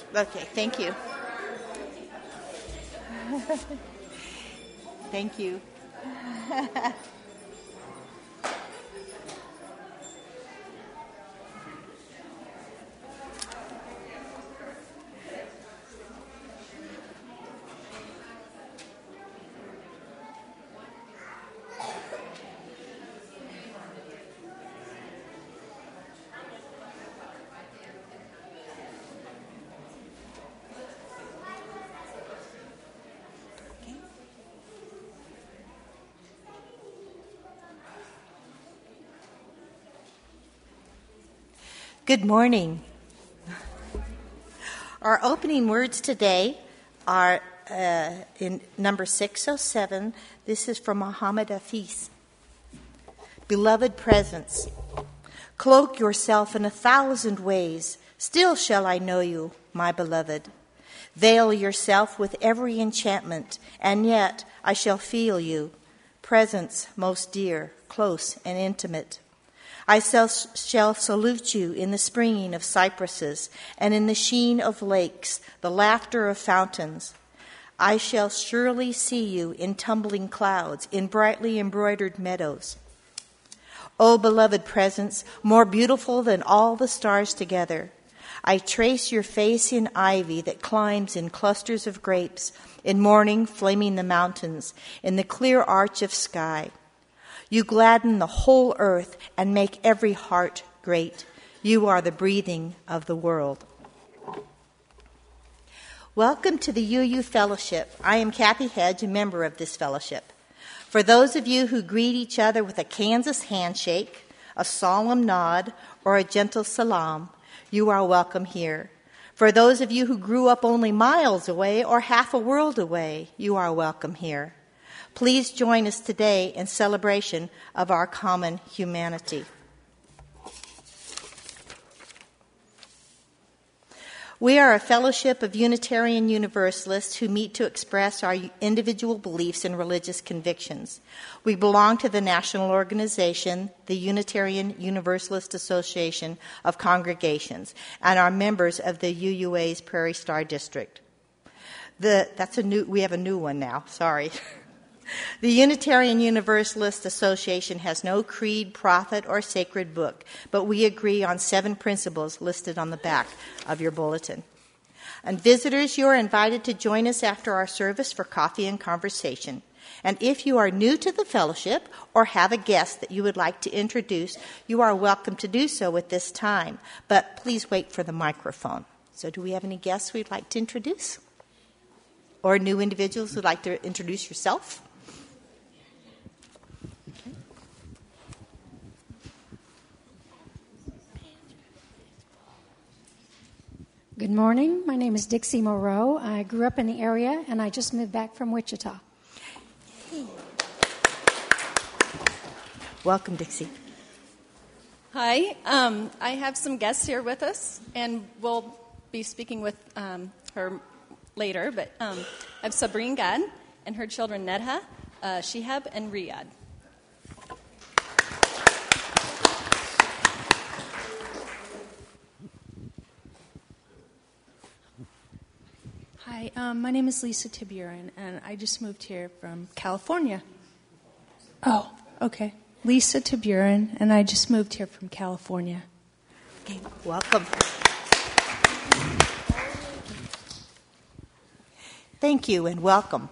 Okay, thank you. Thank you. Good morning. Our opening words today are in number 607. This is from Muhammad Hafiz. Beloved presence, cloak yourself in 1,000 ways, still shall I know you, my beloved. Veil yourself with every enchantment, and yet I shall feel you. Presence most dear, close and intimate. I shall salute you in the springing of cypresses and in the sheen of lakes, the laughter of fountains. I shall surely see you in tumbling clouds, in brightly embroidered meadows. O beloved presence, more beautiful than all the stars together, I trace your face in ivy that climbs in clusters of grapes, in morning flaming the mountains, in the clear arch of sky. You gladden the whole earth and make every heart great. You are the breathing of the world. Welcome to the UU Fellowship. I am Kathy Hedge, a member of this fellowship. For those of you who greet each other with a Kansas handshake, a solemn nod, or a gentle salam, you are welcome here. For those of you who grew up only miles away or half a world away, you are welcome here. Please join us today in celebration of our common humanity. We are a fellowship of Unitarian Universalists who meet to express our individual beliefs and religious convictions. We belong to the national organization, the Unitarian Universalist Association of Congregations, and are members of the UUA's Prairie Star District. We have a new one now, sorry. The Unitarian Universalist Association has no creed, prophet, or sacred book, but we agree on 7 principles listed on the back of your bulletin. And visitors, you are invited to join us after our service for coffee and conversation. And if you are new to the fellowship or have a guest that you would like to introduce, you are welcome to do so at this time. But please wait for the microphone. So do we have any guests we'd like to introduce? Or new individuals who'd like to introduce yourself? Good morning. My name is Dixie Moreau. I grew up in the area, and I just moved back from Wichita. Welcome, Dixie. Hi. I have some guests here with us, and we'll be speaking with her later. But I have Sabrine Gad and her children Nedha, Shihab, and Riyadh. Hi, my name is Lisa Tiburon, and I just moved here from California. Oh, okay. Lisa Tiburon, and I just moved here from California. Okay, welcome. Thank you, and welcome.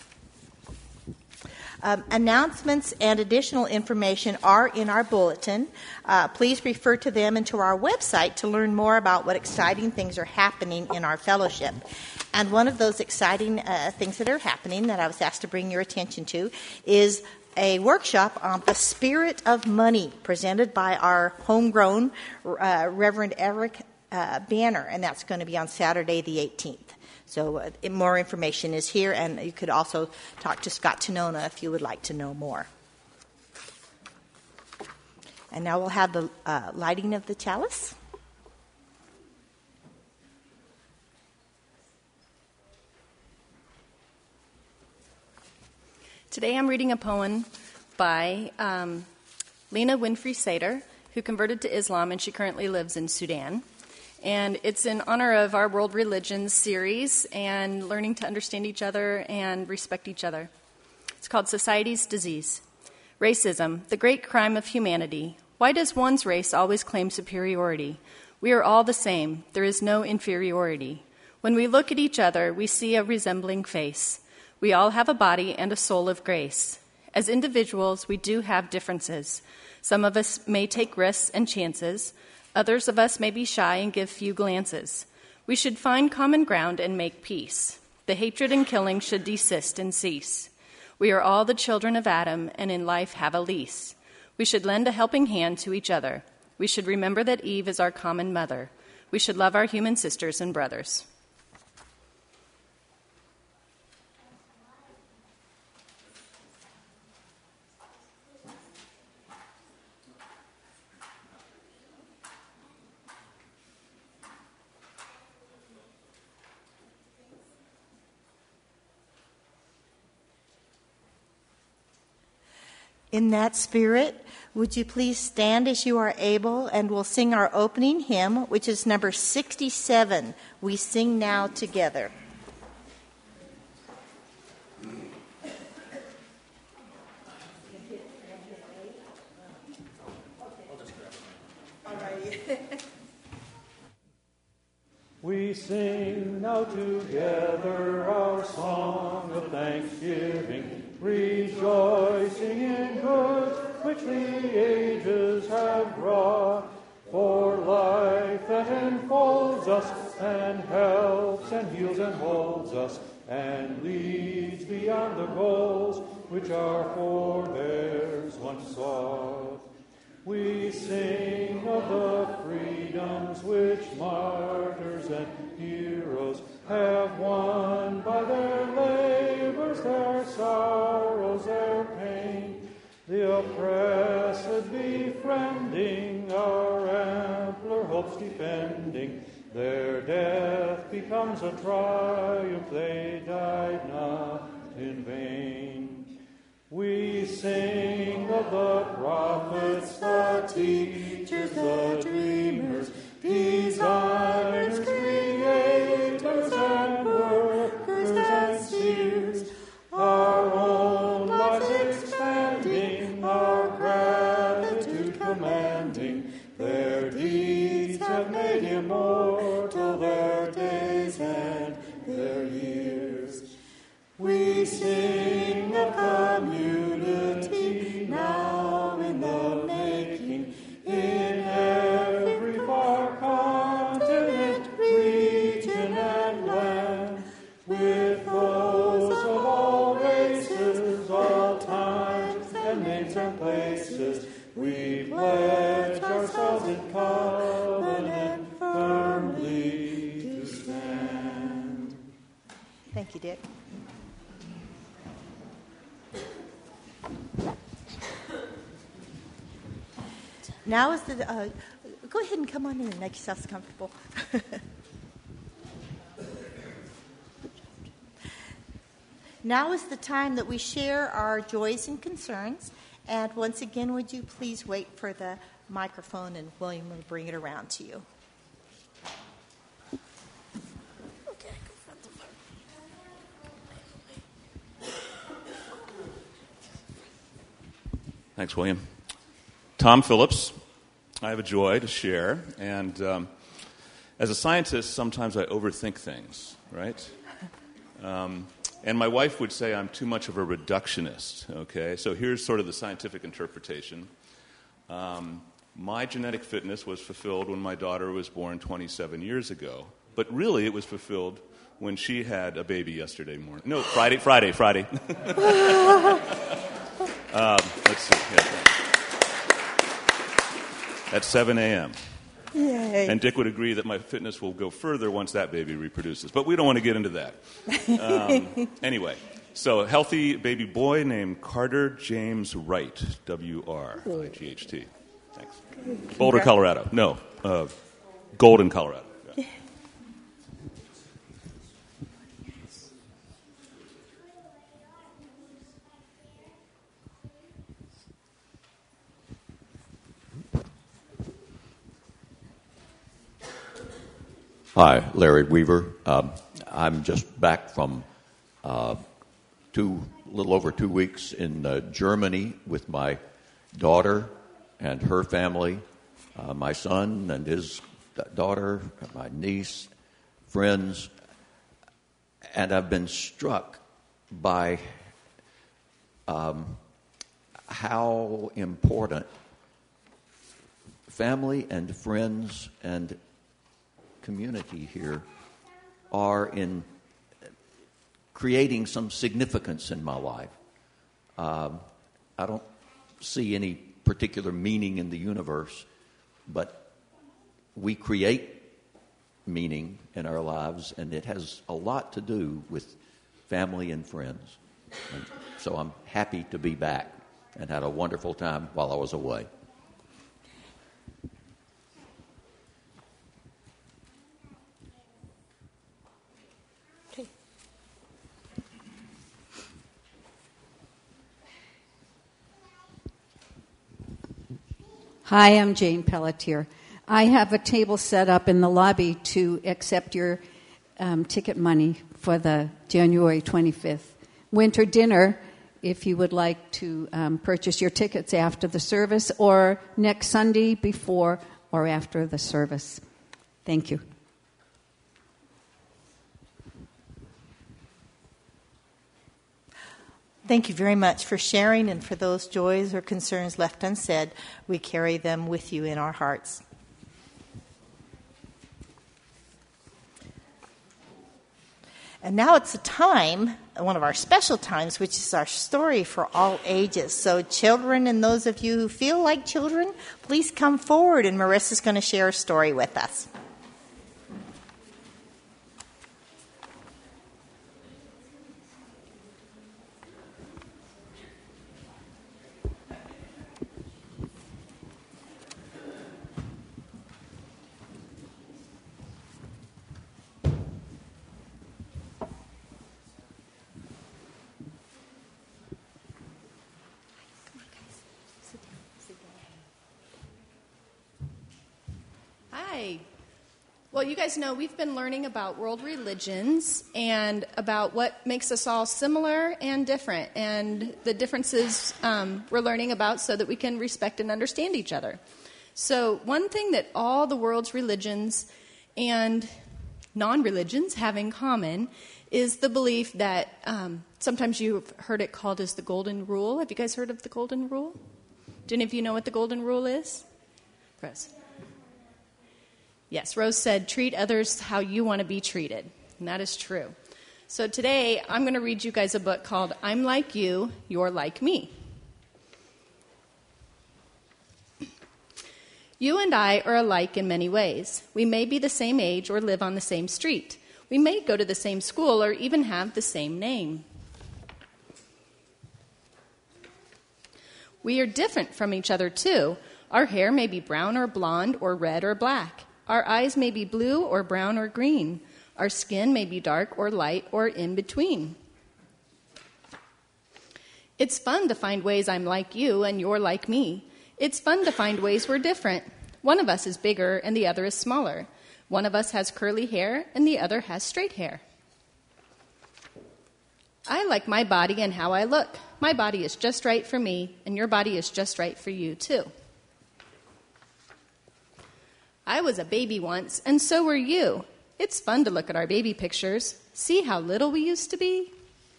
Announcements and additional information are in our bulletin. Please refer to them and to our website to learn more about what exciting things are happening in our fellowship. And one of those exciting things that are happening that I was asked to bring your attention to is a workshop on the spirit of money presented by our homegrown Reverend Eric Banner, and that's going to be on Saturday the 18th. So more information is here, and you could also talk to Scott Tonona if you would like to know more. And now we'll have the lighting of the chalice. Today I'm reading a poem by Lena Winfrey Sater, who converted to Islam, and she currently lives in Sudan. And it's in honor of our World Religions series and learning to understand each other and respect each other. It's called Society's Disease. Racism, the great crime of humanity. Why does one's race always claim superiority? We are all the same. There is no inferiority. When we look at each other, we see a resembling face. We all have a body and a soul of grace. As individuals, we do have differences. Some of us may take risks and chances. Others of us may be shy and give few glances. We should find common ground and make peace. The hatred and killing should desist and cease. We are all the children of Adam, and in life have a lease. We should lend a helping hand to each other. We should remember that Eve is our common mother. We should love our human sisters and brothers. In that spirit, would you please stand as you are able, and we'll sing our opening hymn, which is number 67, We Sing Now Together. We sing now together our song of thanksgiving, rejoicing in goods which the ages have brought, for life that enfolds us and helps and heals and holds us and leads beyond the goals which our forebears once sought. We sing of the freedoms which martyrs and heroes have won by their labors, their sorrows, their pain, the oppressed befriending, our ampler hopes defending. Their death becomes a triumph, they died not in vain. We sing of the prophets, the teachers, the dreamers, designers, creators, and workers and seers, our own lives expanding, our gratitude commanding. Their deeds have made immortal their days and their years. We sing of community now in the making, in every far continent, region, and land, with those of all races, all times, and names and places. We pledge ourselves in covenant firmly to stand. Thank you, Dick. Now is the, go ahead and come on in and make yourselves comfortable. Now is the time that we share our joys and concerns. And once again, would you please wait for the microphone, and William will bring it around to you. Thanks, William. Tom Phillips. I have a joy to share, and as a scientist, sometimes I overthink things, right? And my wife would say I'm too much of a reductionist, okay? So here's sort of the scientific interpretation. My genetic fitness was fulfilled when my daughter was born 27 years ago, but really it was fulfilled when she had a baby yesterday morning. No, Friday. Let's see. Yeah. At 7 a.m. Yay. And Dick would agree that my fitness will go further once that baby reproduces. But we don't want to get into that. Anyway, so a healthy baby boy named Carter James Wright, W-R-I-G-H-T. Thanks. Boulder, Colorado. No, Golden, Colorado. Yeah. Hi, Larry Weaver. I'm just back from a little over 2 weeks in Germany with my daughter and her family, my son and his daughter, my niece, friends, and I've been struck by how important family and friends and community here are in creating some significance in my life. I don't see any particular meaning in the universe, but we create meaning in our lives, and it has a lot to do with family and friends. And so I'm happy to be back and had a wonderful time while I was away. Hi, I'm Jane Pelletier. I have a table set up in the lobby to accept your ticket money for the January 25th winter dinner, if you would like to purchase your tickets after the service or next Sunday before or after the service. Thank you. Thank you very much for sharing, and for those joys or concerns left unsaid, we carry them with you in our hearts. And now it's a time, one of our special times, which is our story for all ages. So children and those of you who feel like children, please come forward, and Marissa's going to share a story with us. Hi. Well, you guys know we've been learning about world religions and about what makes us all similar and different, and the differences we're learning about so that we can respect and understand each other. So one thing that all the world's religions and non-religions have in common is the belief that sometimes you've heard it called as the Golden Rule. Have you guys heard of the Golden Rule? Do any of you know what the Golden Rule is? Rose. Yes, Rose said, treat others how you want to be treated. And that is true. So today, I'm going to read you guys a book called I'm Like You, You're Like Me. You and I are alike in many ways. We may be the same age or live on the same street. We may go to the same school or even have the same name. We are different from each other, too. Our hair may be brown or blonde or red or black. Our eyes may be blue or brown or green. Our skin may be dark or light or in between. It's fun to find ways I'm like you and you're like me. It's fun to find ways we're different. One of us is bigger and the other is smaller. One of us has curly hair and the other has straight hair. I like my body and how I look. My body is just right for me, and your body is just right for you, too. I was a baby once, and so were you. It's fun to look at our baby pictures. See how little we used to be?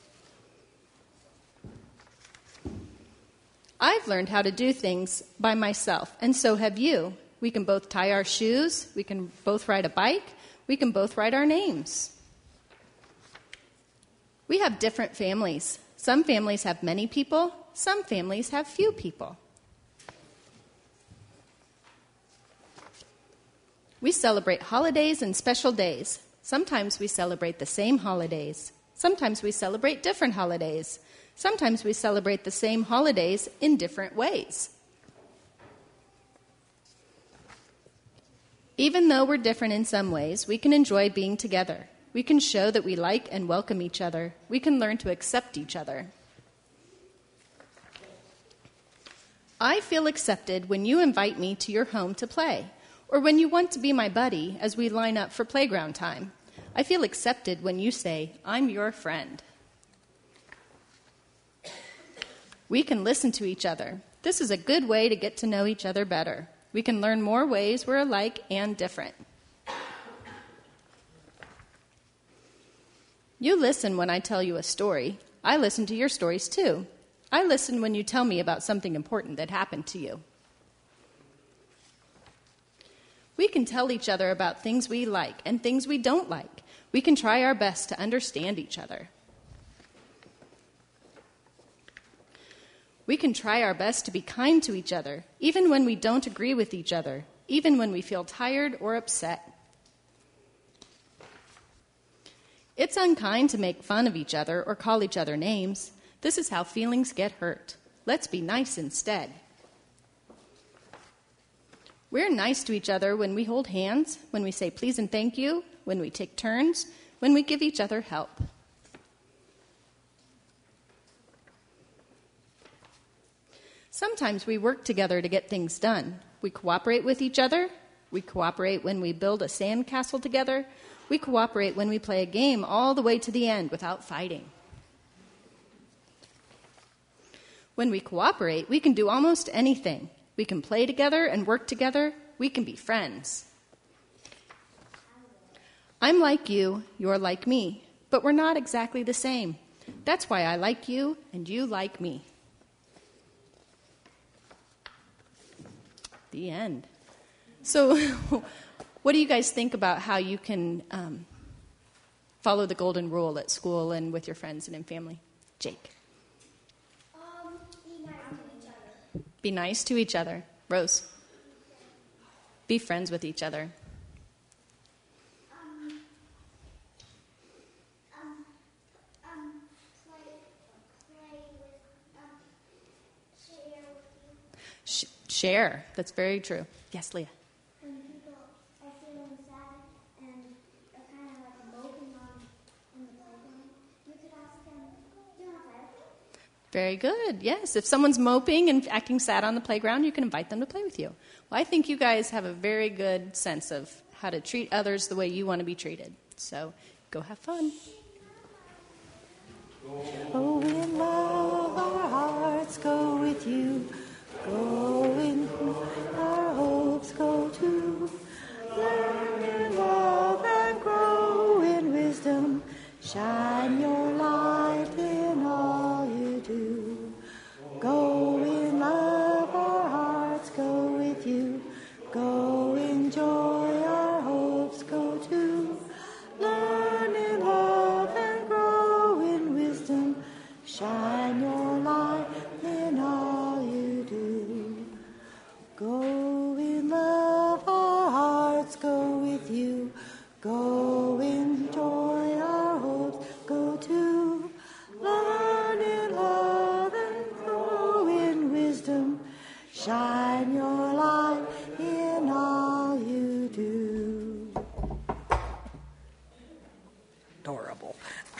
I've learned how to do things by myself, and so have you. We can both tie our shoes. We can both ride a bike. We can both write our names. We have different families. Some families have many people. Some families have few people. We celebrate holidays and special days. Sometimes we celebrate the same holidays. Sometimes we celebrate different holidays. Sometimes we celebrate the same holidays in different ways. Even though we're different in some ways, we can enjoy being together. We can show that we like and welcome each other. We can learn to accept each other. I feel accepted when you invite me to your home to play, Or when you want to be my buddy as we line up for playground time. I feel accepted when you say, I'm your friend. We can listen to each other. This is a good way to get to know each other better. We can learn more ways we're alike and different. You listen when I tell you a story. I listen to your stories too. I listen when you tell me about something important that happened to you. We can tell each other about things we like and things we don't like. We can try our best to understand each other. We can try our best to be kind to each other, even when we don't agree with each other, even when we feel tired or upset. It's unkind to make fun of each other or call each other names. This is how feelings get hurt. Let's be nice instead. We're nice to each other when we hold hands, when we say please and thank you, when we take turns, when we give each other help. Sometimes we work together to get things done. We cooperate with each other. We cooperate when we build a sandcastle together. We cooperate when we play a game all the way to the end without fighting. When we cooperate, we can do almost anything. We can play together and work together. We can be friends. I'm like you, you're like me, but we're not exactly the same. That's why I like you and you like me. The end. So, what do you guys think about how you can follow the golden rule at school and with your friends and in family? Jake. Be nice to each other. Be nice to each other. Rose. Be friends with each other. Share. That's very true. Yes, Leah. When people are feeling sad and are kind of like moping on in the playground, you could ask them, do you want to play with me? Very good. Yes. If someone's moping and acting sad on the playground, you can invite them to play with you. Well, I think you guys have a very good sense of how to treat others the way you want to be treated. So go have fun. Oh, in love our hearts go with you. Go in our hopes go to. Learn in love and grow in wisdom. Shine your light in all you do. Go in love, our hearts go with you. Go in joy, our hopes go to. Learn in love and grow in wisdom. Shine your light in all you do. Go in love, our hearts go with you. Go in joy, our hopes go to. Learn in love and grow in wisdom. Shine your light in all you do. Adorable.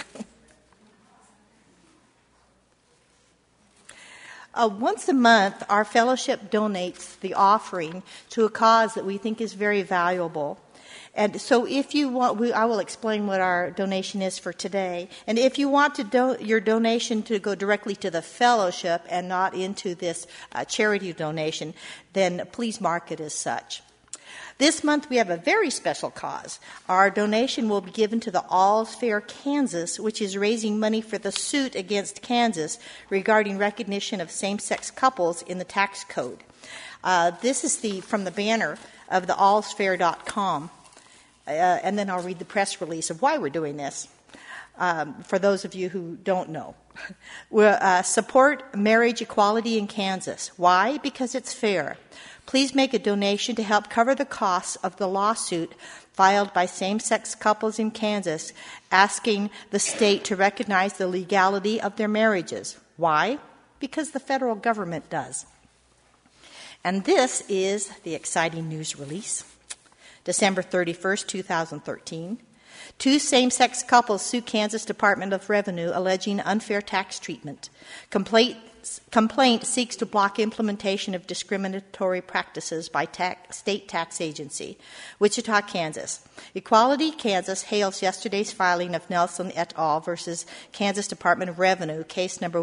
Once a month, our fellowship donates the offering to a cause that we think is very valuable. And so if you want, I will explain what our donation is for today. And if you want your donation to go directly to the fellowship and not into this charity donation, then please mark it as such. This month we have a very special cause. Our donation will be given to the All's Fair Kansas, which is raising money for the suit against Kansas regarding recognition of same-sex couples in the tax code. This is from the banner of the allsfair.com. And then I'll read the press release of why we're doing this, for those of you who don't know. We'll support marriage equality in Kansas. Why? Because it's fair. Please make a donation to help cover the costs of the lawsuit filed by same-sex couples in Kansas asking the state to recognize the legality of their marriages. Why? Because the federal government does. And this is the exciting news release. December 31st, 2013. 2 same-sex couples sue Kansas Department of Revenue alleging unfair tax treatment. Complaint complaint seeks to block implementation of discriminatory practices by state tax agency, Wichita, Kansas. Equality Kansas hails yesterday's filing of Nelson et al. Versus Kansas Department of Revenue, case number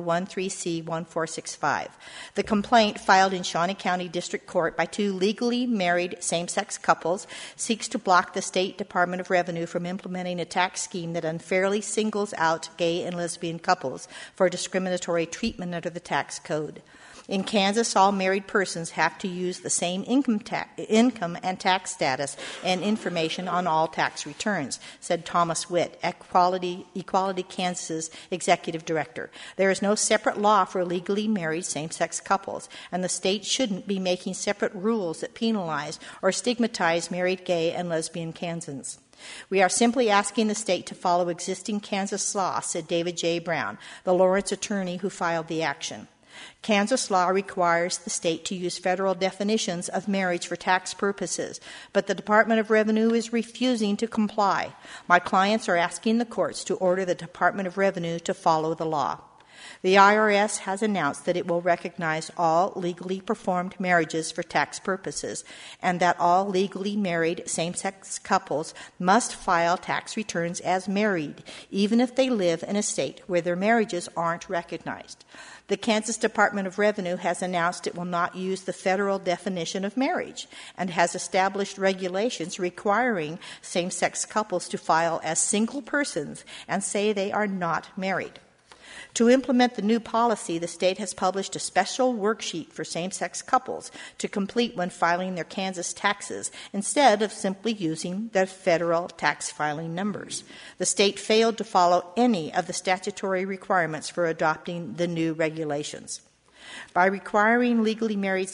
13C1465. The complaint, filed in Shawnee County District Court by two legally married same-sex couples, seeks to block the State Department of Revenue from implementing a tax scheme that unfairly singles out gay and lesbian couples for discriminatory treatment under the tax code. In Kansas, all married persons have to use the same income and tax status and information on all tax returns, said Thomas Witt, Equality Kansas's executive director. There is no separate law for legally married same-sex couples, and the state shouldn't be making separate rules that penalize or stigmatize married gay and lesbian Kansans. We are simply asking the state to follow existing Kansas law, said David J. Brown, the Lawrence attorney who filed the action. Kansas law requires the state to use federal definitions of marriage for tax purposes, but the Department of Revenue is refusing to comply. My clients are asking the courts to order the Department of Revenue to follow the law. The IRS has announced that it will recognize all legally performed marriages for tax purposes and that all legally married same-sex couples must file tax returns as married, even if they live in a state where their marriages aren't recognized. The Kansas Department of Revenue has announced it will not use the federal definition of marriage and has established regulations requiring same-sex couples to file as single persons and say they are not married. To implement the new policy, the state has published a special worksheet for same-sex couples to complete when filing their Kansas taxes instead of simply using their federal tax filing numbers. The state failed to follow any of the statutory requirements for adopting the new regulations. By requiring legally married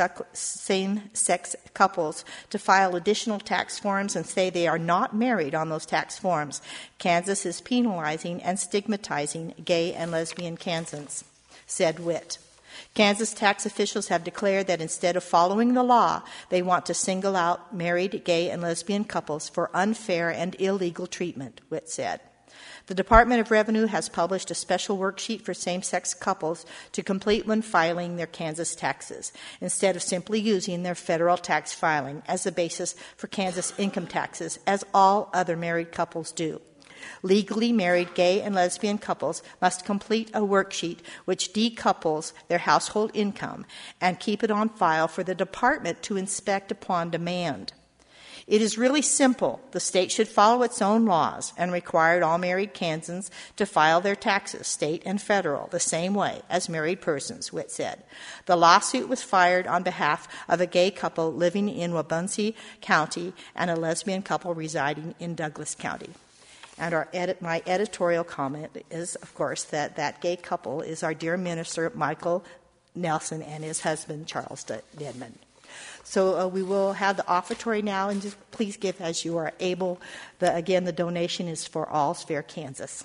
same-sex couples to file additional tax forms and say they are not married on those tax forms, Kansas is penalizing and stigmatizing gay and lesbian Kansans, said Witt. Kansas tax officials have declared that instead of following the law, they want to single out married gay and lesbian couples for unfair and illegal treatment, Witt said. The Department of Revenue has published a special worksheet for same-sex couples to complete when filing their Kansas taxes, instead of simply using their federal tax filing as the basis for Kansas income taxes, as all other married couples do. Legally married gay and lesbian couples must complete a worksheet which decouples their household income and keep it on file for the department to inspect upon demand. It is really simple. The state should follow its own laws and require all married Kansans to file their taxes, state and federal, the same way as married persons, Witt said. The lawsuit was filed on behalf of a gay couple living in Wabaunsee County and a lesbian couple residing in Douglas County. And my editorial comment is, of course, that gay couple is our dear minister, Michael Nelson, and his husband, Charles Dedman. So we will have the offertory now, and just please give as you are able. Again, the donation is for All's Fair Kansas.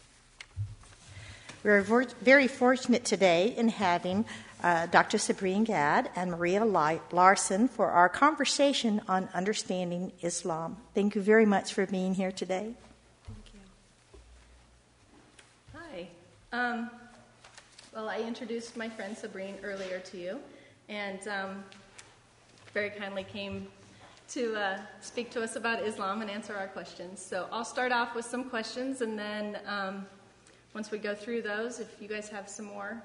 We are very fortunate today in having Dr. Sabrine Gad and Maria Larson for our conversation on understanding Islam. Thank you very much for being here today. Thank you. Hi. Well, I introduced my friend Sabrine earlier to you, and very kindly came to speak to us about Islam and answer our questions. So I'll start off with some questions, and then once we go through those, if you guys have some more,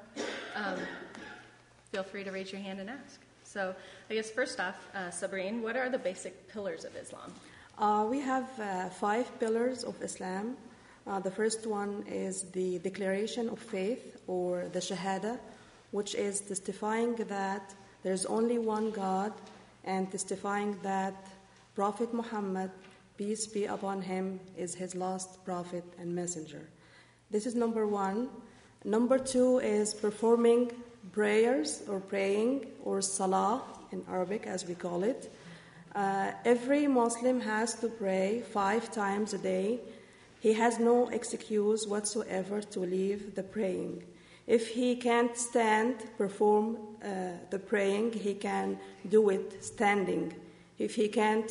feel free to raise your hand and ask. So I guess first off, Sabrine, what are the basic pillars of Islam? We have 5 pillars of Islam. The first one is the declaration of faith, or the Shahada, which is testifying that there's only one God, and testifying that Prophet Muhammad, peace be upon him, is his last prophet and messenger. This is number 1. Number 2 is performing prayers, or praying, or salah in Arabic as we call it. Every Muslim has to pray 5 times a day. He has no excuse whatsoever to leave the praying. If he can't perform the praying, he can do it standing. If he can't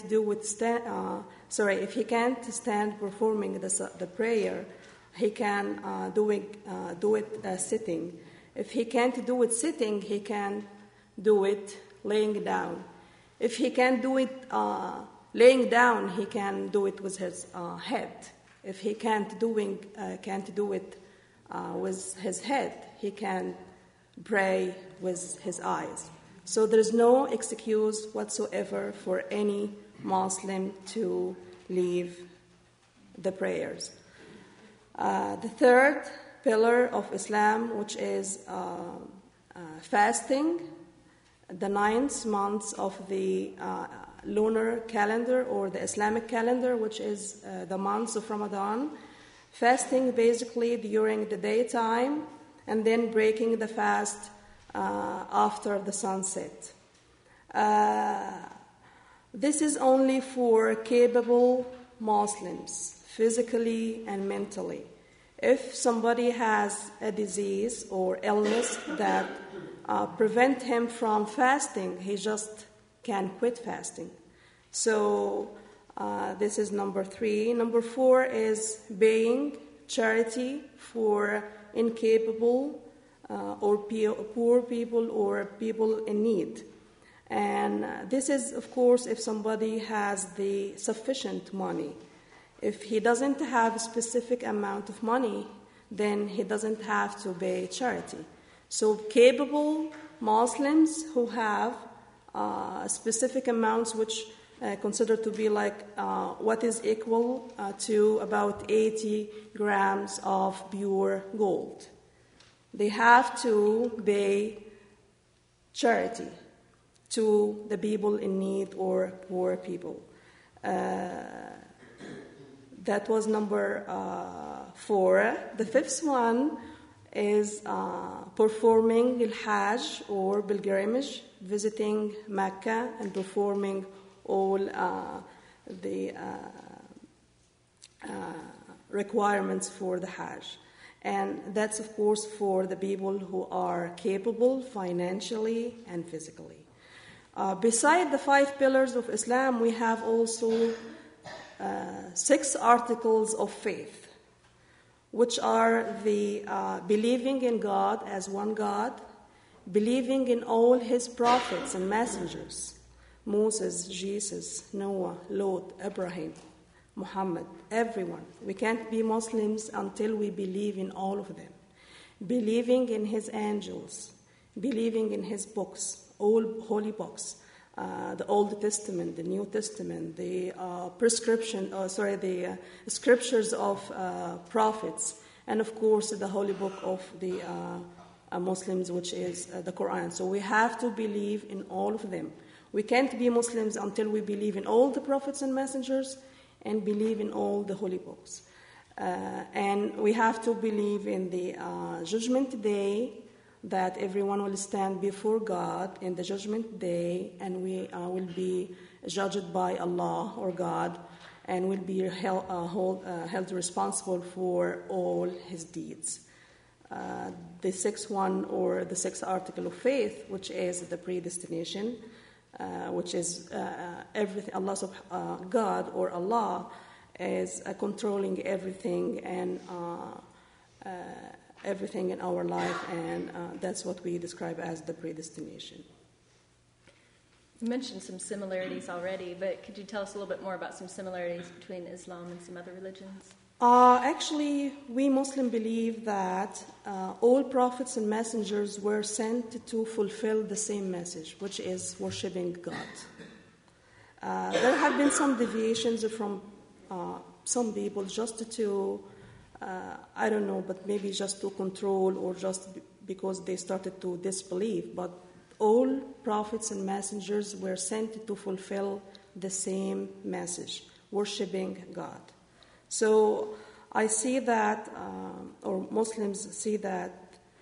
if he can't stand performing the prayer, he can do it sitting. If he can't do it sitting, he can do it laying down. If he can't do it laying down, he can do it with his head. If he can't do it with his head, he can pray with his eyes. So there's no excuse whatsoever for any Muslim to leave the prayers. The third pillar of Islam, which is fasting, the 9th month of the lunar calendar or the Islamic calendar, which is the months of Ramadan. Fasting basically during the daytime and then breaking the fast after the sunset. This is only for capable Muslims, physically and mentally. If somebody has a disease or illness that prevent him from fasting, he just can quit fasting. So this is number 3. Number 4 is paying charity for incapable or poor people or people in need. And this is, of course, if somebody has the sufficient money. If he doesn't have a specific amount of money, then he doesn't have to pay charity. So capable Muslims who have specific amounts which considered to be like what is equal to about 80 grams of pure gold. They have to pay charity to the people in need or poor people. That was number 4. The 5th one is performing al-Hajj or pilgrimage, visiting Mecca and performing all the requirements for the Hajj. And that's, of course, for the people who are capable financially and physically. Beside the 5 pillars of Islam, we have also 6 articles of faith, which are the believing in God as one God, believing in all his prophets and messengers, Moses, Jesus, Noah, Lot, Abraham, Muhammad, everyone. We can't be Muslims until we believe in all of them. Believing in his angels, believing in his books, all holy books, the Old Testament, the New Testament, the the scriptures of prophets, and of course the holy book of the Muslims, which is the Quran. So we have to believe in all of them. We can't be Muslims until we believe in all the prophets and messengers and believe in all the holy books. And we have to believe in the judgment day, that everyone will stand before God in the judgment day, and we will be judged by Allah or God, and will be held responsible for all his deeds. The 6th one, or the 6th article of faith, which is the predestination, which is everything. God or Allah is controlling everything and everything in our life, and that's what we describe as the predestination. You mentioned some similarities already, but could you tell us a little bit more about some similarities between Islam and some other religions? Actually, we Muslims believe that all prophets and messengers were sent to fulfill the same message, which is worshiping God. There have been some deviations from some people just to I don't know, but maybe just to control or just because they started to disbelieve. But all prophets and messengers were sent to fulfill the same message, worshiping God. So I see that, or Muslims see that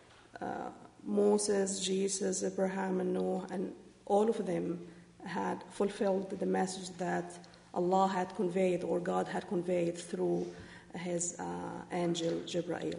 Moses, Jesus, Abraham, and Noah, and all of them had fulfilled the message that Allah had conveyed or God had conveyed through his angel Jibreel.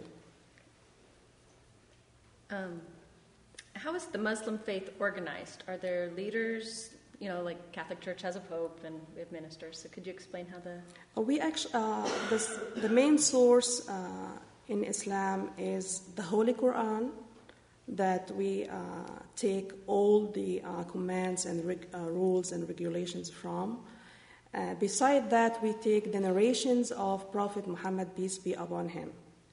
How is the Muslim faith organized? Are there leaders? You know, like Catholic Church has a pope and we have ministers. So could you explain how the... We actually, the main source in Islam is the Holy Quran, that we take all the commands and rules and regulations from. Beside that, we take the narrations of Prophet Muhammad, peace be upon him.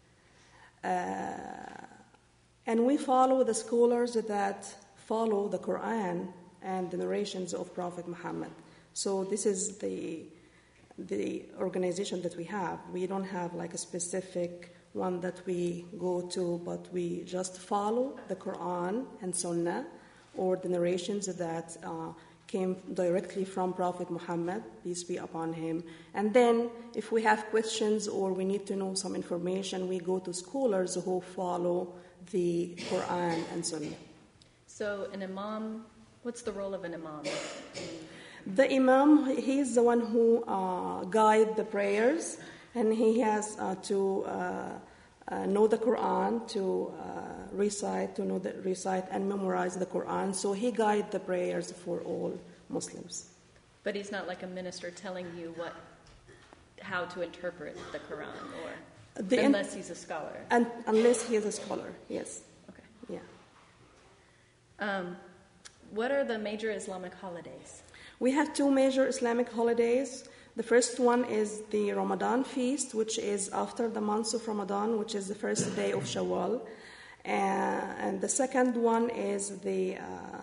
And we follow the scholars that follow the Quran and the narrations of Prophet Muhammad. So this is the organization that we have. We don't have like a specific one that we go to, but we just follow the Quran and Sunnah, or the narrations that came directly from Prophet Muhammad, peace be upon him. And then if we have questions or we need to know some information, we go to scholars who follow the Quran and Sunnah. So an imam, what's the role of an imam? The imam, he is the one who guides the prayers, and he has to know the Quran, to recite and memorize the Quran. So he guides the prayers for all Muslims. But he's not like a minister telling you how to interpret the Quran, or unless he's a scholar. And unless he is a scholar, yes. Okay. Yeah. What are the major Islamic holidays? We have two major Islamic holidays. The first one is the Ramadan feast, which is after the month of Ramadan, which is the first day of Shawwal. And the second one is the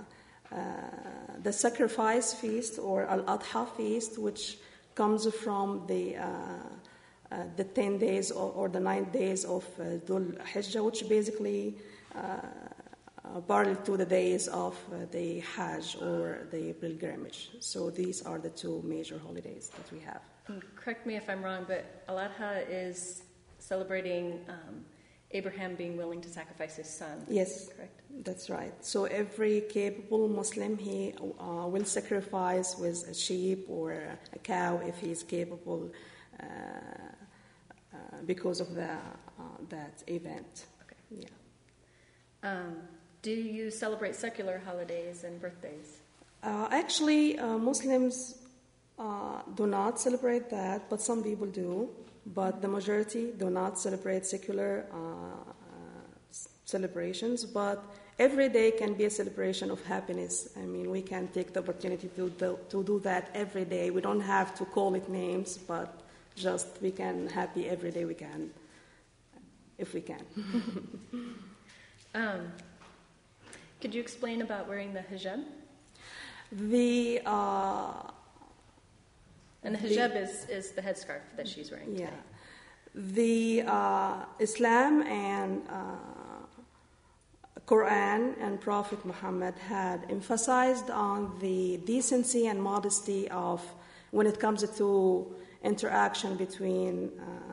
sacrifice feast, or Al-Adha feast, which comes from the 10 days or the 9 days of Dhul Hijjah, which basically parallel to the days of the Hajj or the pilgrimage. So these are the two major holidays that we have. And correct me if I'm wrong, but Al-Adha is celebrating Abraham being willing to sacrifice his son. Yes, correct. That's right. So every capable Muslim, he will sacrifice with a sheep or a cow if he is capable because of that event. Okay. Yeah. Do you celebrate secular holidays and birthdays? Actually, Muslims do not celebrate that, but some people do. But the majority do not celebrate secular celebrations. But every day can be a celebration of happiness. I mean, we can take the opportunity to do that every day. We don't have to call it names, but just we can happy every day we can, if we can. Could you explain about wearing the hijab? And the hijab is the headscarf that she's wearing today. Yeah. The Islam and Quran and Prophet Muhammad had emphasized on the decency and modesty of when it comes to interaction between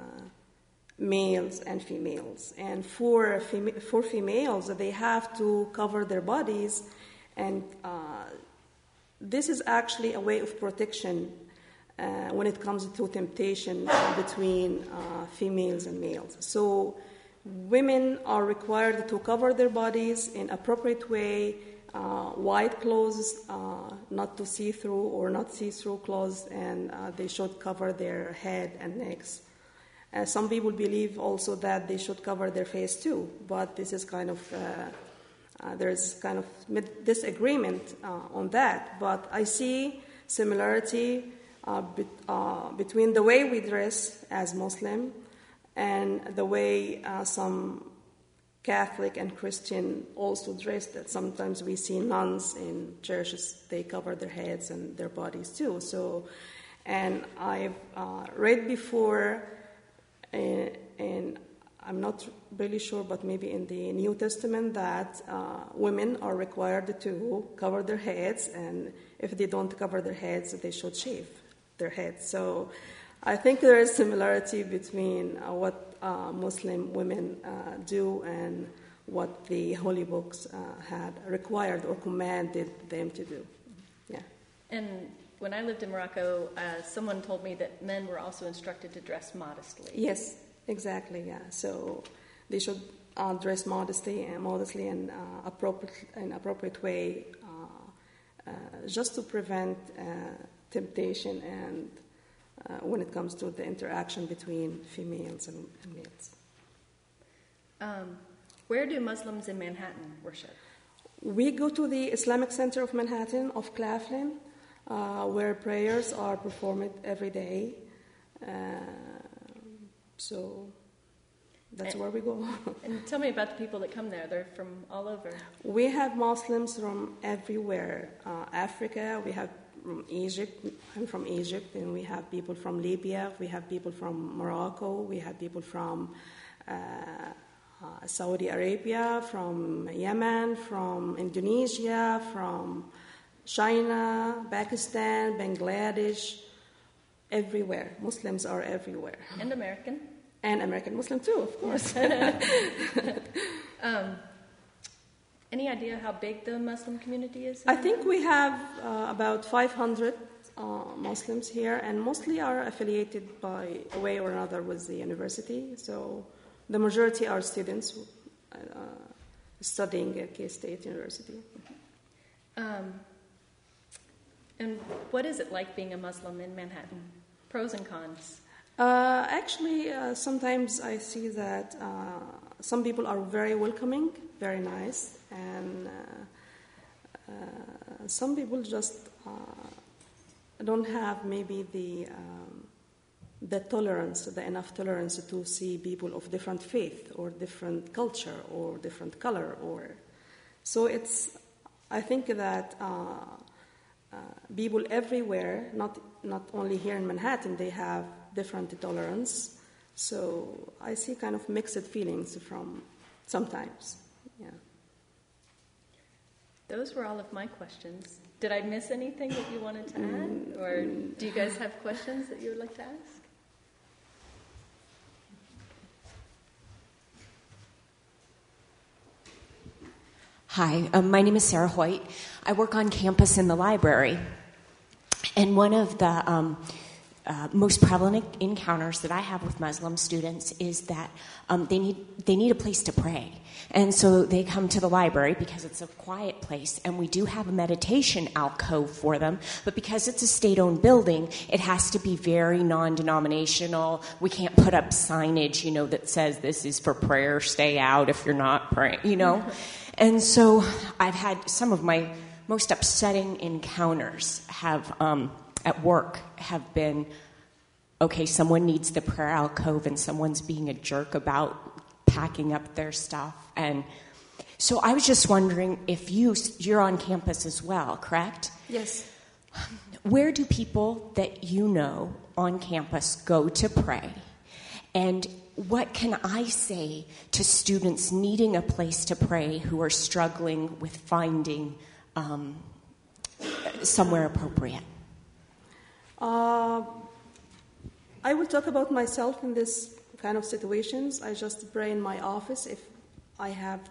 males and females. And for females, they have to cover their bodies, and this is actually a way of protection when it comes to temptation between females and males. So women are required to cover their bodies in appropriate way, white clothes, not to see through or not see-through clothes, and they should cover their head and necks. Some people believe also that they should cover their face too, but this is kind of, there's kind of disagreement on that. But I see similarity between the way we dress as Muslim and the way some Catholic and Christian also dress. That sometimes we see nuns in churches, they cover their heads and their bodies too. So, and I've read before, and I'm not really sure, but maybe in the New Testament, that women are required to cover their heads, and if they don't cover their heads, they should shave their heads. So I think there is similarity between what Muslim women do and what the holy books had required or commanded them to do. Yeah. And when I lived in Morocco, someone told me that men were also instructed to dress modestly. Yes, exactly. Yeah. So they should dress modestly and appropriate way, just to prevent temptation and when it comes to the interaction between females and males. Where do Muslims in Manhattan worship? We go to the Islamic Center of Manhattan, of Claflin, where prayers are performed every day. So that's where we go. And tell me about the people that come there. They're from all over. We have Muslims from everywhere. Africa, we have from Egypt. I'm from Egypt, and we have people from Libya. We have people from Morocco. We have people from Saudi Arabia, from Yemen, from Indonesia, from China, Pakistan, Bangladesh, everywhere. Muslims are everywhere. And American. And American Muslim too, of course. Any idea how big the Muslim community is? I think we have about 500 Muslims here, and mostly are affiliated by a way or another with the university. So the majority are students studying at K-State University. And what is it like being a Muslim in Manhattan? Pros and cons. Actually, sometimes I see that some people are very welcoming, very nice, and some people just don't have maybe the tolerance, the enough tolerance to see people of different faith or different culture or different color. So I think that people everywhere, not only here in Manhattan, they have different tolerance. So I see kind of mixed feelings from sometimes. Yeah. Those were all of my questions. Did I miss anything that you wanted to add? Or do you guys have questions that you would like to ask? Hi, my name is Sarah Hoyt. I work on campus in the library. And one of the most prevalent encounters that I have with Muslim students is that they need a place to pray. And so they come to the library because it's a quiet place, and we do have a meditation alcove for them. But because it's a state-owned building, it has to be very non-denominational. We can't put up signage, that says this is for prayer, stay out if you're not praying, And so I've had some of my most upsetting encounters at work have been, okay, someone needs the prayer alcove and someone's being a jerk about packing up their stuff. And so I was just wondering if you're on campus as well, correct? Yes. Where do people that you know on campus go to pray? And what can I say to students needing a place to pray who are struggling with finding somewhere appropriate? I will talk about myself in this kind of situations. I just pray in my office if I have.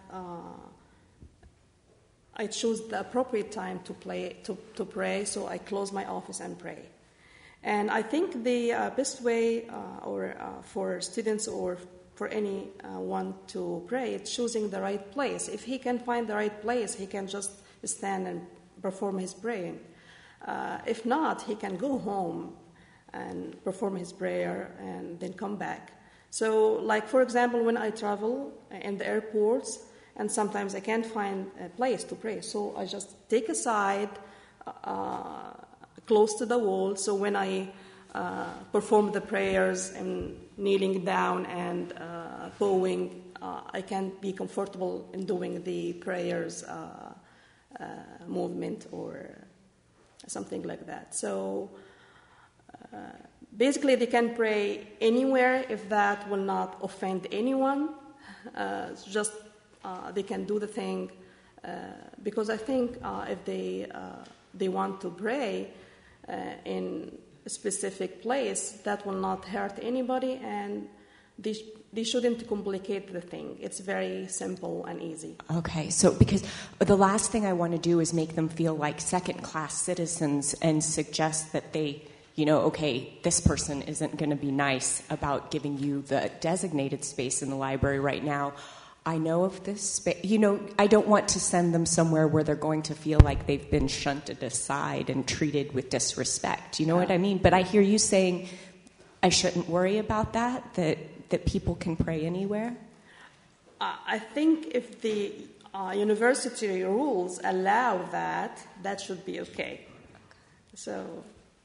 I choose the appropriate time to pray, so I close my office and pray. And I think the best way, for students or for anyone to pray, is choosing the right place. If he can find the right place, he can just stand and perform his praying. If not, he can go home and perform his prayer and then come back. So, like, for example, when I travel in the airports, and sometimes I can't find a place to pray, so I just take a side close to the wall, so when I perform the prayers and kneeling down and bowing, I can be comfortable in doing the prayers movement or something like that. So basically they can pray anywhere if that will not offend anyone. Just they can do the thing because I think if they want to pray in a specific place, that will not hurt anybody, and they shouldn't complicate the thing. It's very simple and easy. Okay, so because the last thing I want to do is make them feel like second-class citizens and suggest that they, okay, this person isn't going to be nice about giving you the designated space in the library right now. I know of this space. I don't want to send them somewhere where they're going to feel like they've been shunted aside and treated with disrespect. You know what I mean? But I hear you saying I shouldn't worry about that people can pray anywhere? I think if the university rules allow that, that should be okay. So.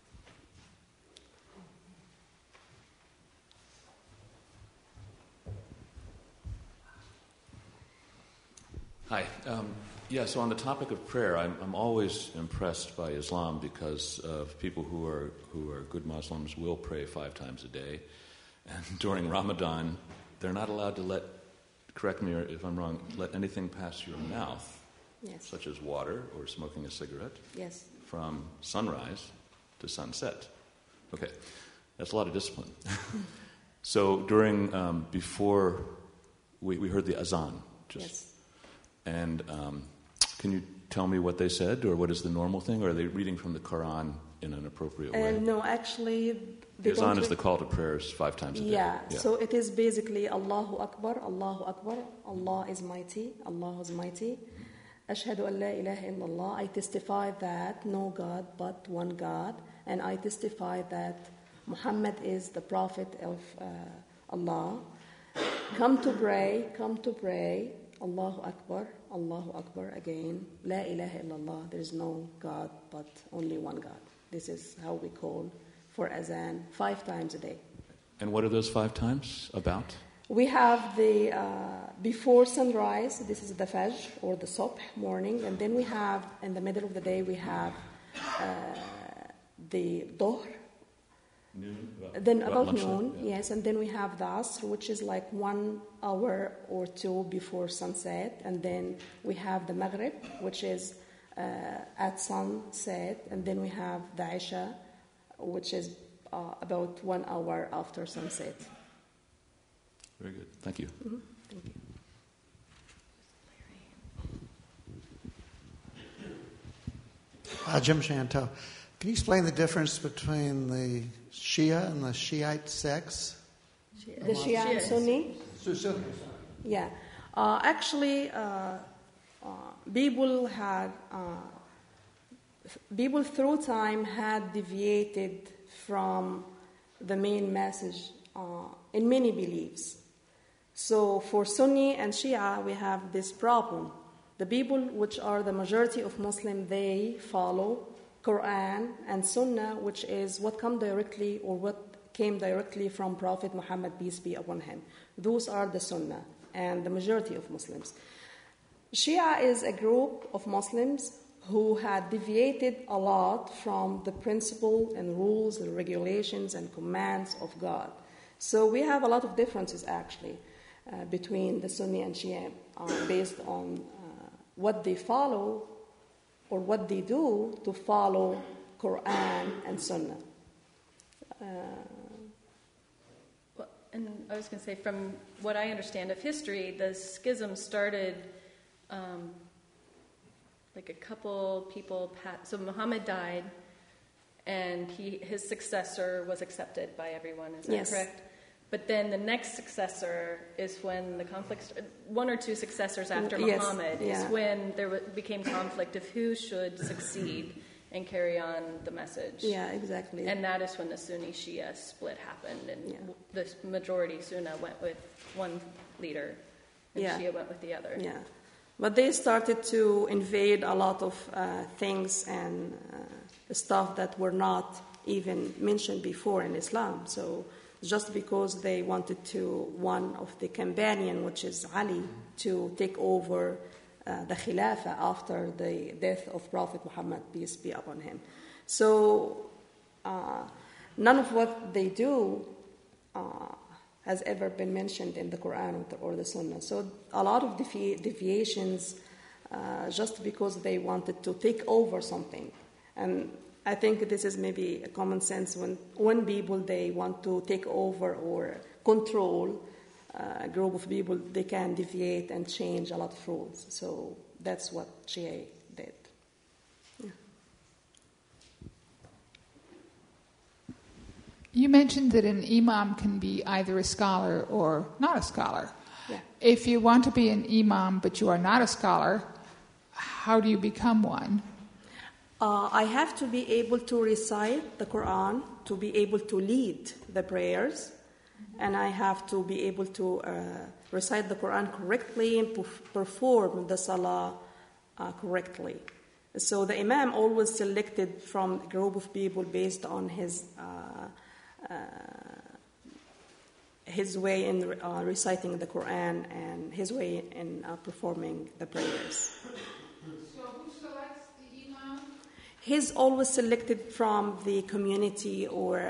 Hi. So on the topic of prayer, I'm always impressed by Islam because of people who are good Muslims will pray 5 times a day. And during Ramadan, they're not allowed to correct me if I'm wrong, let anything pass your mouth, yes, such as water or smoking a cigarette, yes, from sunrise to sunset. Okay, that's a lot of discipline. So before we heard the azan, yes. And can you tell me what they said, or what is the normal thing, or are they reading from the Quran in an appropriate way? No, actually, the azan is the call to prayers 5 times a day. Yeah, so it is basically Allahu Akbar, Allahu Akbar, Allah is mighty, Allah is mighty. Ashhadu an la ilaha illallah, I testify that no God but one God, and I testify that Muhammad is the prophet of Allah. Come to pray, Allahu Akbar again, La ilaha illallah, there is no God but only one God. This is how we call for azan 5 times a day. And what are those 5 times about? We have the before sunrise, this is the Fajr or the Subh morning, and then we have in the middle of the day we have the Dhuhr, then about noon, yes, and then we have the Asr, which is like 1 hour or 2 before sunset, and then we have the Maghrib, which is at sunset, and then we have the Isha, which is about 1 hour after sunset. Very good. Thank you. Mm-hmm. Thank you. Jim Shanto. Can you explain the difference between the Shia and the Shiite sects? The Shia and Sunni? Yeah. Actually, people through time had deviated from the main message in many beliefs. So for Sunni and Shia, we have this problem. The people which are the majority of Muslims, they follow Quran and Sunnah, which is what came directly from Prophet Muhammad, peace be upon him. Those are the Sunnah and the majority of Muslims. Shia is a group of Muslims who had deviated a lot from the principle and rules and regulations and commands of God. So we have a lot of differences actually between the Sunni and Shia based on what they follow or what they do to follow Quran and Sunnah. And I was going to say, from what I understand of history, the schism started like a couple people. So Muhammad died, and his successor was accepted by everyone. Is that correct? But then the next successor is when the conflict, 1 or 2 successors after Muhammad, is when there became conflict of who should succeed and carry on the message. Yeah, exactly. And that is when the Sunni-Shia split happened, and the majority Sunnah went with one leader, and Shia went with the other. Yeah, but they started to invade a lot of things and stuff that were not even mentioned before in Islam. So just because they wanted one of the companion, which is Ali, to take over the Khilafah after the death of Prophet Muhammad, peace be upon him. So none of what they do has ever been mentioned in the Quran or the Sunnah. So a lot of deviations just because they wanted to take over something. And I think this is maybe a common sense when people, they want to take over or control a group of people, they can deviate and change a lot of rules. So that's what Shia did. Yeah. You mentioned that an imam can be either a scholar or not a scholar. Yeah. If you want to be an imam but you are not a scholar, how do you become one? I have to be able to recite the Quran, to be able to lead the prayers, and I have to be able to recite the Quran correctly and perform the Salah correctly. So the Imam always selected from a group of people based on his way in reciting the Quran and his way in performing the prayers. So who selects the Imam? He's always selected from the community or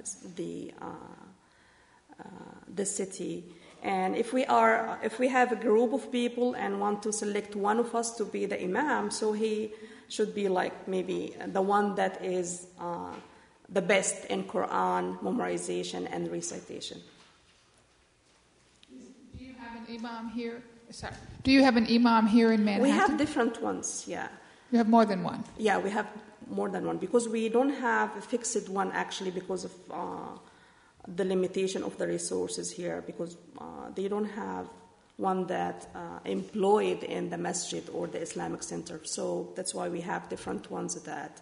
the city. And if we have a group of people and want to select one of us to be the Imam, so he should be like maybe the one that is the best in Quran memorization and recitation. Do you have an Imam here? Sorry. Do you have an Imam here in Manhattan? We have different ones, yeah. You have more than one? Yeah, we have more than one because we don't have a fixed one actually because of the limitation of the resources here because they don't have one that employed in the masjid or the Islamic center. So that's why we have different ones that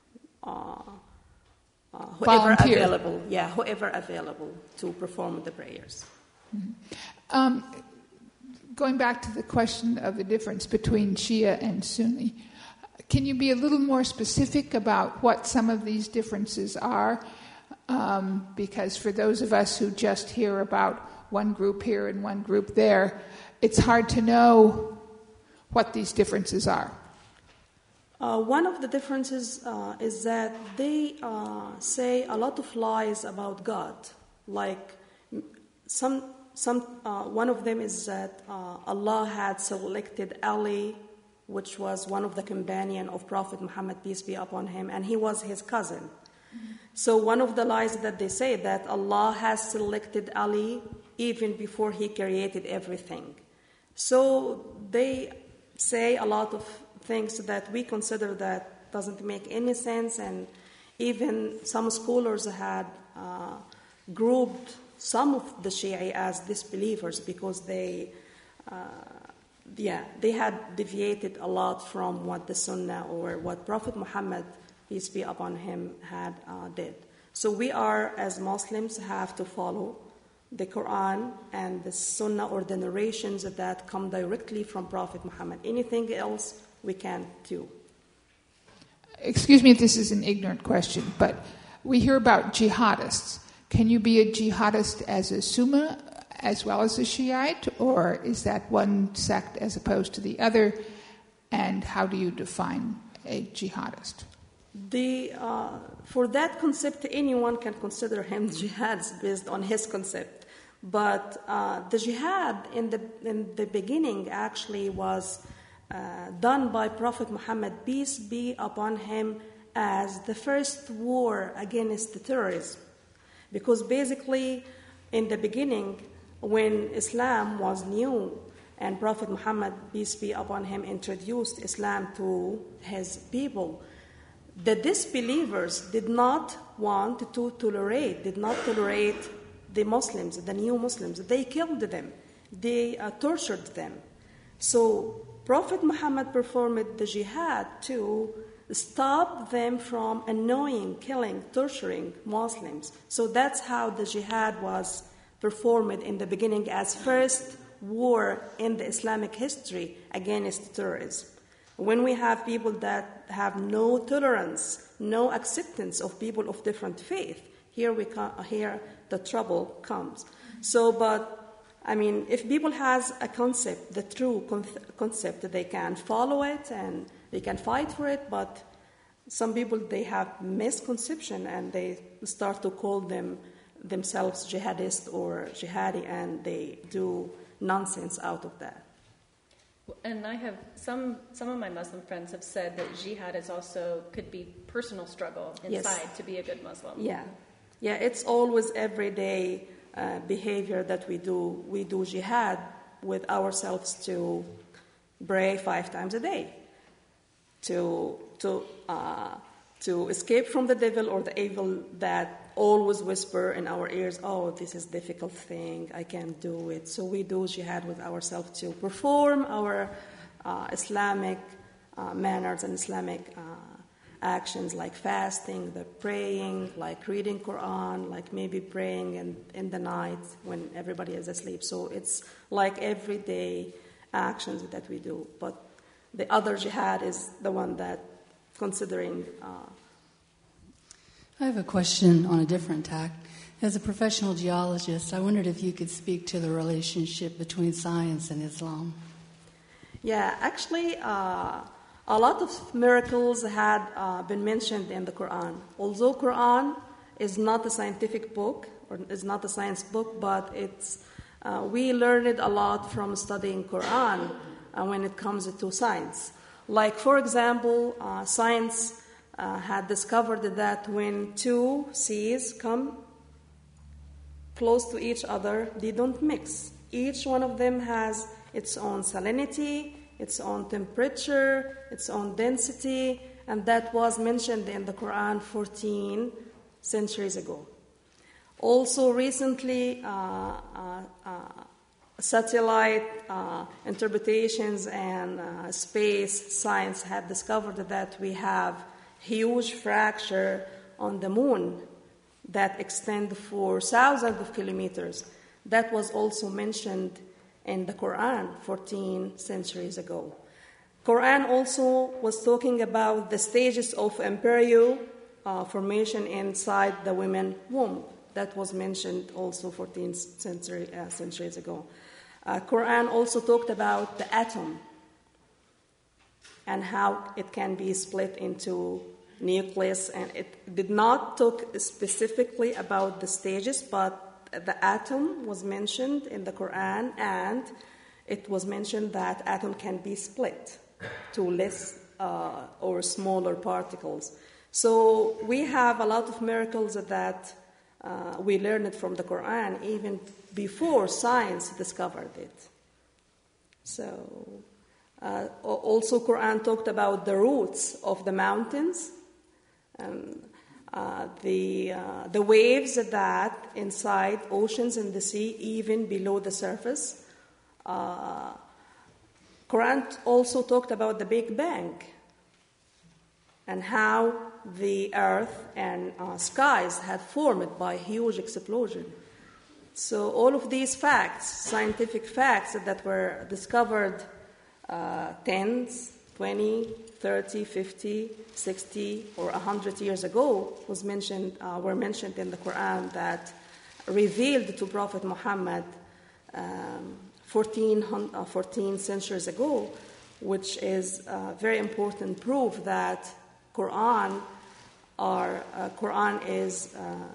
whoever available to perform the prayers. Mm-hmm. Going back to the question of the difference between Shia and Sunni, can you be a little more specific about what some of these differences are? Because for those of us who just hear about one group here and one group there, it's hard to know what these differences are. One of the differences is that they say a lot of lies about God. Like one of them is that Allah had selected Ali, which was one of the companions of Prophet Muhammad, peace be upon him, and he was his cousin. Mm-hmm. So one of the lies that they say that Allah has selected Ali even before he created everything. So they say a lot of things that we consider that doesn't make any sense, and even some scholars had grouped some of the Shia as disbelievers because they had deviated a lot from what the Sunnah or what Prophet Muhammad, peace be upon him, had did. So we are, as Muslims, have to follow the Quran and the Sunnah or the narrations that come directly from Prophet Muhammad. Anything else we can't do. Excuse me if this is an ignorant question, but we hear about jihadists. Can you be a jihadist as a Sunni as well as a Shiite, or is that one sect as opposed to the other? And how do you define a jihadist? For that concept, anyone can consider him jihadist based on his concept. But the jihad in the beginning actually was done by Prophet Muhammad, peace be upon him, as the first war against the terrorism. Because basically, in the beginning, when Islam was new and Prophet Muhammad, peace be upon him, introduced Islam to his people, the disbelievers did not tolerate the Muslims, the new Muslims. They killed them. They tortured them. So Prophet Muhammad performed the jihad to stop them from annoying, killing, torturing Muslims. So that's how the jihad was performed in the beginning as first war in the Islamic history against terrorism. When we have people that have no tolerance, no acceptance of people of different faith, here the trouble comes. So, but I mean, if people has a concept, the true concept, they can follow it and they can fight for it. But some people, they have misconception and they start to call themselves jihadist or jihadi, and they do nonsense out of that. And I have some of my Muslim friends have said that jihad is also could be personal struggle inside to be a good Muslim. Yeah, it's always everyday behavior that we do. We do jihad with ourselves to pray 5 times a day, to escape from the devil or the evil that always whisper in our ears, oh, this is a difficult thing, I can't do it. So we do jihad with ourselves to perform our Islamic manners and Islamic actions like fasting, the praying, like reading Quran, like maybe praying in the night when everybody is asleep. So it's like everyday actions that we do. But the other jihad is the one that considering... I have a question on a different tack. As a professional geologist, I wondered if you could speak to the relationship between science and Islam. Yeah, actually, a lot of miracles had been mentioned in the Quran. Although Quran is not a scientific book, or is not a science book, but we learned a lot from studying Quran when it comes to science. Like, for example, science had discovered that when two seas come close to each other, they don't mix. Each one of them has its own salinity, its own temperature, its own density, and that was mentioned in the Quran 14 centuries ago. Also, recently, satellite interpretations and space science have discovered that we have huge fracture on the moon that extend for thousands of kilometers. That was also mentioned in the Quran 14 centuries ago. Quran also was talking about the stages of embryo formation inside the women's womb. That was mentioned also 14 centuries ago. Quran also talked about the atom and how it can be split into nucleus, and it did not talk specifically about the stages, but the atom was mentioned in the Quran, and it was mentioned that atom can be split to less or smaller particles. So we have a lot of miracles that we learned from the Quran even before science discovered it. So also Quran talked about the roots of the mountains, and the waves that inside oceans and the sea, even below the surface. Quran also talked about the Big Bang and how the earth and skies had formed by huge explosion. So all of these facts, scientific facts that were discovered 10, 20, 30, 50, 60, or 100 years ago were mentioned in the Quran that revealed to Prophet Muhammad 14 centuries ago, which is very important proof that Quran is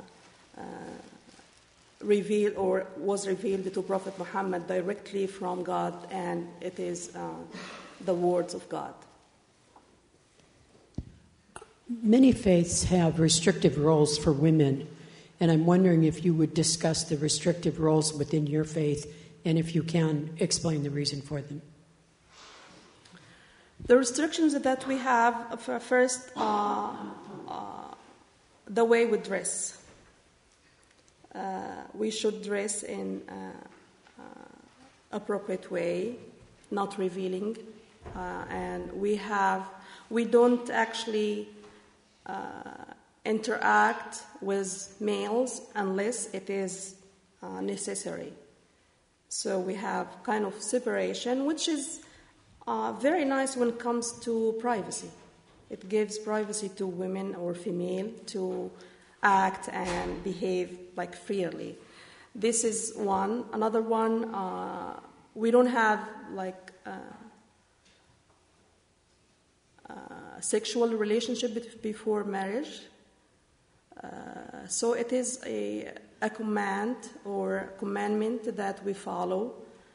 revealed or was revealed to Prophet Muhammad directly from God, and it is the words of God. Many faiths have restrictive roles for women, and I'm wondering if you would discuss the restrictive roles within your faith, and if you can, explain the reason for them. The restrictions that we have, first, the way we dress. We should dress in appropriate way, not revealing, and we don't actually interact with males unless it is necessary. So we have kind of separation, which is very nice when it comes to privacy. It gives privacy to women or female to act and behave like freely. This is one. Another one, we don't have like sexual relationship before marriage. So it is a command or commandment that we follow.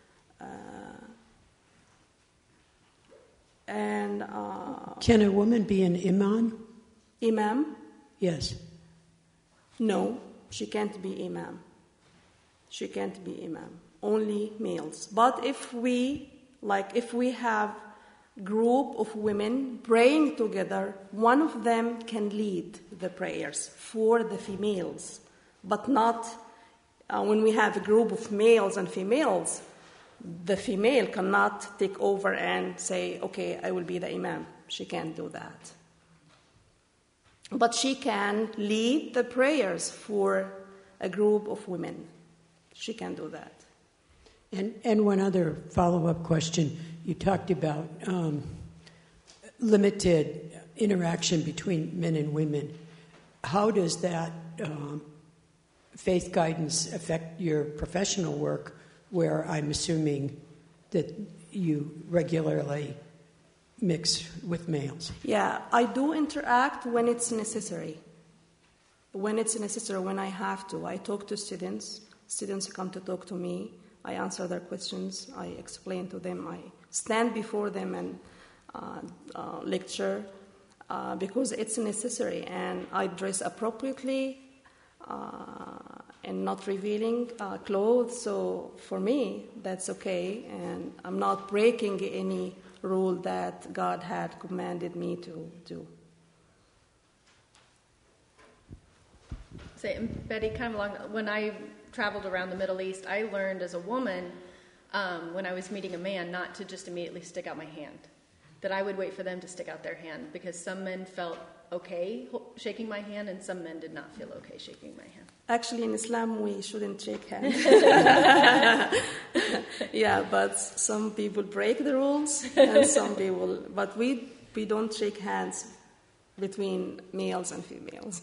Can a woman be an imam? Imam? Yes. No, she can't be imam. She can't be imam. Only males. But if we have group of women praying together, one of them can lead the prayers for the females, but not when we have a group of males and females. The female cannot take over and say, okay, I will be the imam. She can't do that. but she can lead the prayers for a group of women. She can do that. And one other follow-up question. You talked about limited interaction between men and women. How does that faith guidance affect your professional work, where I'm assuming that you regularly mix with males? Yeah, I do interact when it's necessary. When it's necessary, when I have to. I talk to students. Students come to talk to me. I answer their questions. I explain to them. I stand before them and lecture because it's necessary. And I dress appropriately and not revealing clothes. So for me, that's okay. And I'm not breaking any rule that God had commanded me to do. Say, Betty, kind of along, when I traveled around the Middle East, I learned as a woman, when I was meeting a man, not to just immediately stick out my hand. That I would wait for them to stick out their hand, because some men felt okay shaking my hand, and some men did not feel okay shaking my hand. Actually, in Islam, we shouldn't shake hands. Yeah, but some people break the rules, and some people... But we don't shake hands between males and females.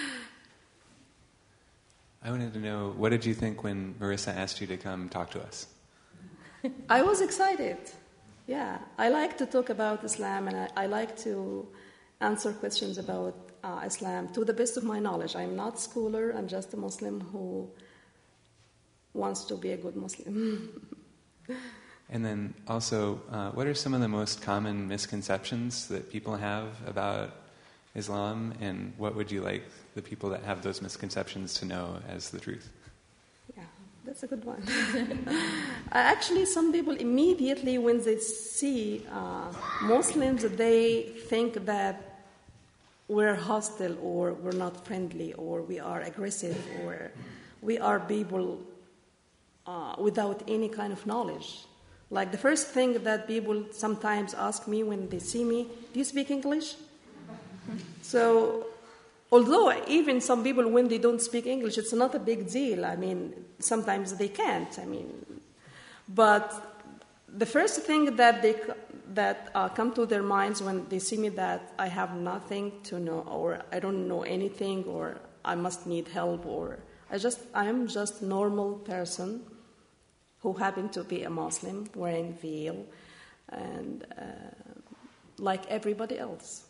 I wanted to know, what did you think when Marissa asked you to come talk to us? I was excited. Yeah, I like to talk about Islam, and I like to answer questions about Islam to the best of my knowledge. I'm not a scholar. I'm just a Muslim who wants to be a good Muslim. And then also, what are some of the most common misconceptions that people have about Islam, and what would you like the people that have those misconceptions to know as the truth? Yeah, that's a good one. Actually, some people immediately, when they see Muslims, they think that we're hostile, or we're not friendly, or we are aggressive, or we are people without any kind of knowledge. Like the first thing that people sometimes ask me when they see me, do you speak English? So, although even some people, when they don't speak English, it's not a big deal. I mean, sometimes they can't. But the first thing that come to their minds when they see me, that I have nothing to know, or I don't know anything, or I must need help, or I am just normal person who happen to be a Muslim wearing veil, and like everybody else.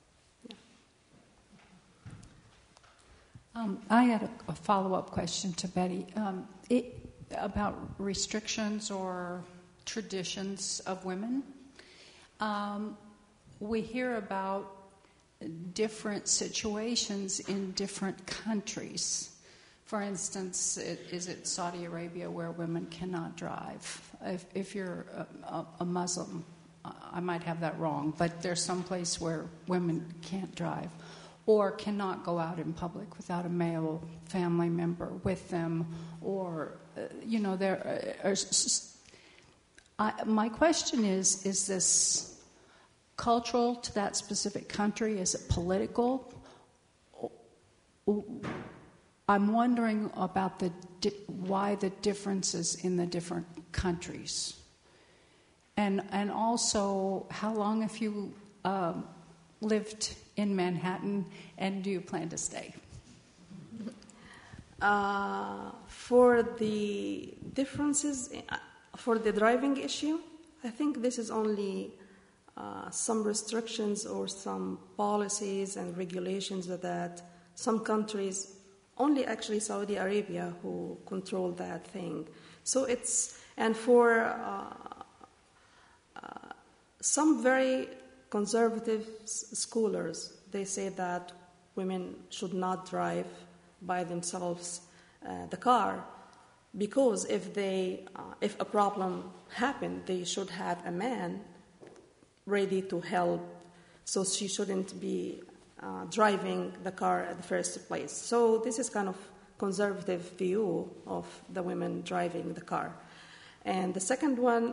I had a follow-up question to Betty about restrictions or traditions of women. We hear about different situations in different countries. For instance, is it Saudi Arabia where women cannot drive? If you're a Muslim, I might have that wrong, but there's some place where women can't drive, or cannot go out in public without a male family member with them, or, there are... my question is this cultural to that specific country? Is it political? I'm wondering about why the differences in the different countries. And also, how long have you lived in Manhattan, and do you plan to stay? For the differences, for the driving issue, I think this is only some restrictions or some policies and regulations that some countries, only actually Saudi Arabia, who control that thing. So and for some very conservative scholars, they say that women should not drive by themselves the car, because if a problem happened, they should have a man ready to help, so she shouldn't be driving the car at the first place. So this is kind of conservative view of the women driving the car. And the second one,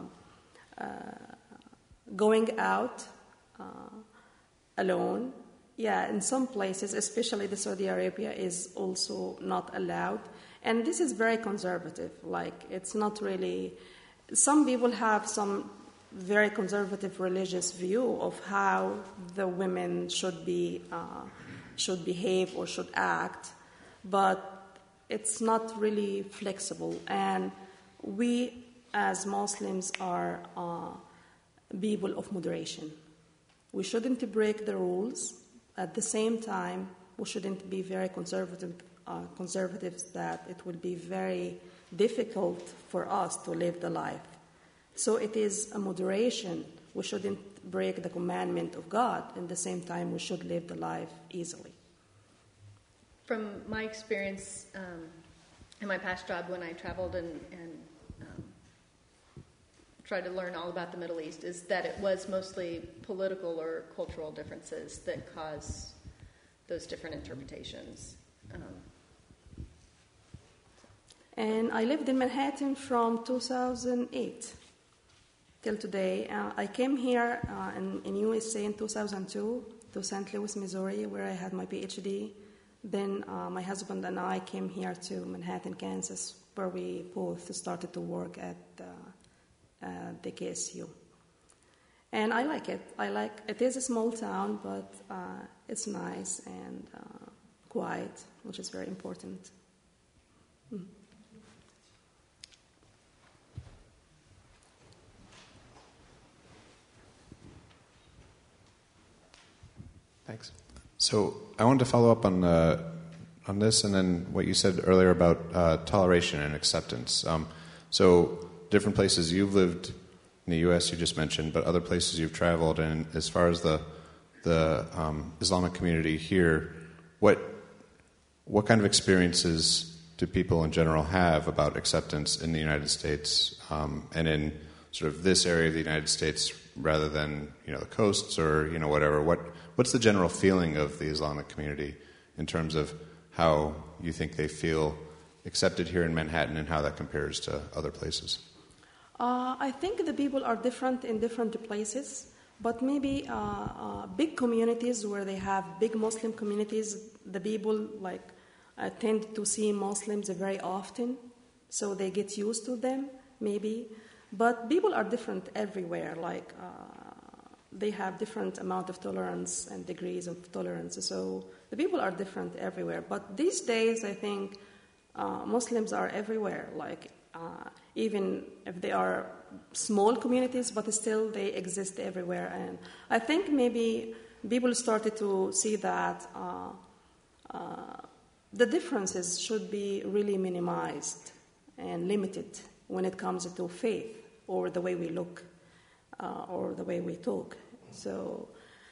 going out alone Yeah, in some places, especially the Saudi Arabia, is also not allowed. And this is very conservative. Like, it's not really... Some people have some very conservative religious view of how the women should behave or should act, but it's not really flexible. And we, as Muslims, are people of moderation. We shouldn't break the rules. At the same time, we shouldn't be very conservatives that it will be very difficult for us to live the life. So it is a moderation. We shouldn't break the commandment of God. At the same time, we should live the life easily. From my experience in my past job when I traveled and tried to learn all about the Middle East, is that it was mostly political or cultural differences that cause those different interpretations. And I lived in Manhattan from 2008 till today. I came here in USA in 2002 to St. Louis, Missouri, where I had my PhD. Then my husband and I came here to Manhattan, Kansas, where we both started to work at the KSU. And I like it. It is a small town, but it's nice and quiet, which is very important. Mm. Thanks. So I wanted to follow up on this and then what you said earlier about toleration and acceptance. So different places you've lived in the U.S. you just mentioned, but other places you've traveled, and as far as the Islamic community here, what kind of experiences do people in general have about acceptance in the United States and in sort of this area of the United States rather than the coasts or whatever? What's the general feeling of the Islamic community in terms of how you think they feel accepted here in Manhattan and how that compares to other places? I think the people are different in different places, but maybe big communities where they have big Muslim communities, the people tend to see Muslims very often, so they get used to them, maybe. But people are different everywhere, they have different amount of tolerance and degrees of tolerance, so the people are different everywhere. But these days, I think Muslims are everywhere, even if they are small communities, but still they exist everywhere. And I think maybe people started to see that the differences should be really minimized and limited when it comes to faith or the way we look or the way we talk. So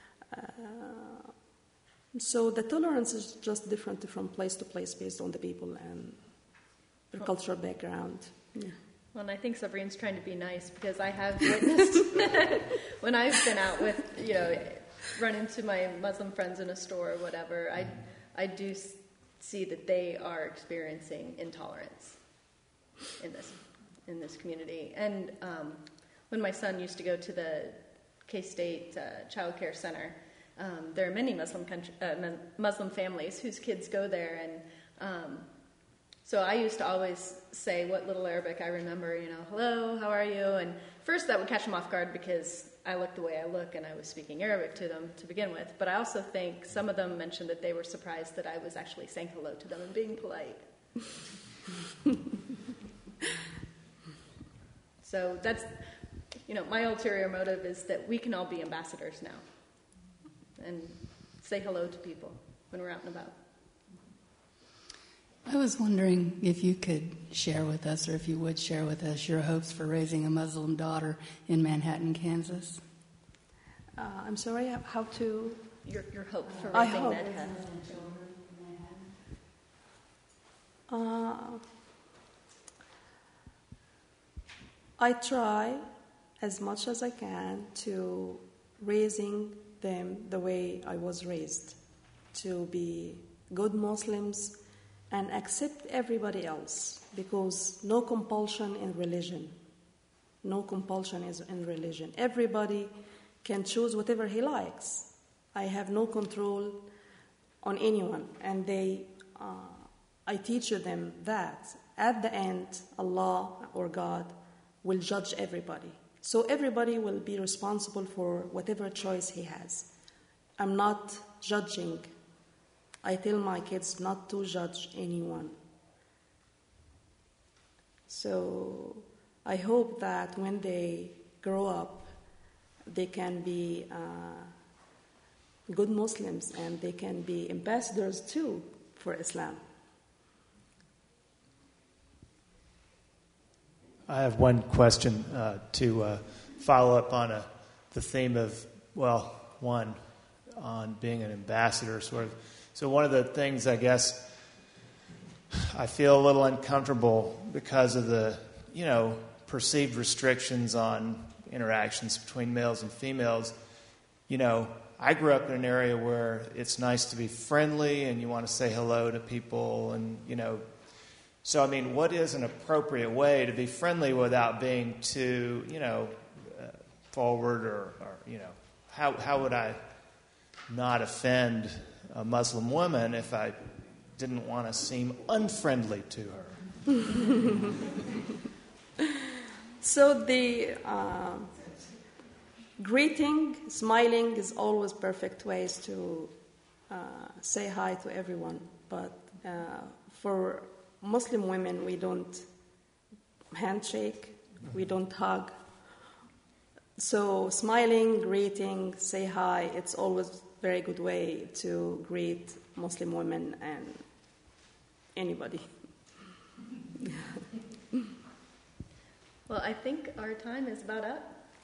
the tolerance is just different from place to place based on the people and their cultural background. Yeah. Well, and I think Sabrine's trying to be nice because I have witnessed when I've been out with, run into my Muslim friends in a store or whatever, I do see that they are experiencing intolerance in this community. And when my son used to go to the K-State Child Care Center, there are many Muslim families whose kids go there, and so I used to always say what little Arabic I remember, hello, how are you? And first that would catch them off guard because I look the way I look and I was speaking Arabic to them to begin with. But I also think some of them mentioned that they were surprised that I was actually saying hello to them and being polite. So that's, my ulterior motive is that we can all be ambassadors now and say hello to people when we're out and about. I was wondering if you could share with us, or if you would share with us, your hopes for raising a Muslim daughter in Manhattan, Kansas. I'm sorry, how to... Your hope for raising Manhattan. I try as much as I can to raising them the way I was raised, to be good Muslims and accept everybody else, because no compulsion in religion. No compulsion is in religion. Everybody can choose whatever he likes. I have no control on anyone, and I teach them that at the end, Allah or God will judge everybody. So everybody will be responsible for whatever choice he has. I'm not judging. I tell my kids not to judge anyone. So I hope that when they grow up, they can be good Muslims and they can be ambassadors too for Islam. I have one question to follow up on the theme of, on being an ambassador, sort of. So one of the things, I guess, I feel a little uncomfortable because of the, perceived restrictions on interactions between males and females. I grew up in an area where it's nice to be friendly and you want to say hello to people and, So, what is an appropriate way to be friendly without being too, forward or how would I not offend a Muslim woman if I didn't want to seem unfriendly to her? So the greeting, smiling is always perfect ways to say hi to everyone. But for Muslim women, we don't handshake, we don't hug. So smiling, greeting, say hi, it's always a very good way to greet Muslim women and anybody. Well, I think our time is about up.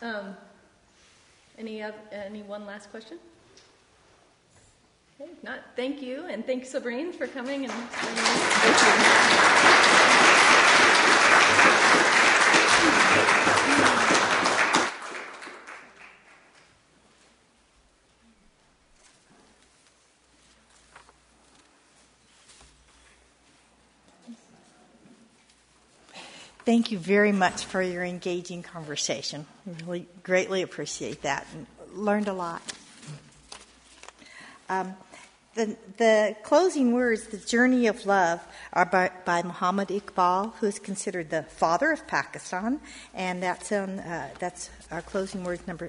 Any one last question? Okay, if not, thank you, and thank you, Sabrine, for coming and spending Thank you very much for your engaging conversation. Really greatly appreciate that and learned a lot. The closing words, The Journey of Love, are by Muhammad Iqbal, who is considered the father of Pakistan, and that's our closing words, number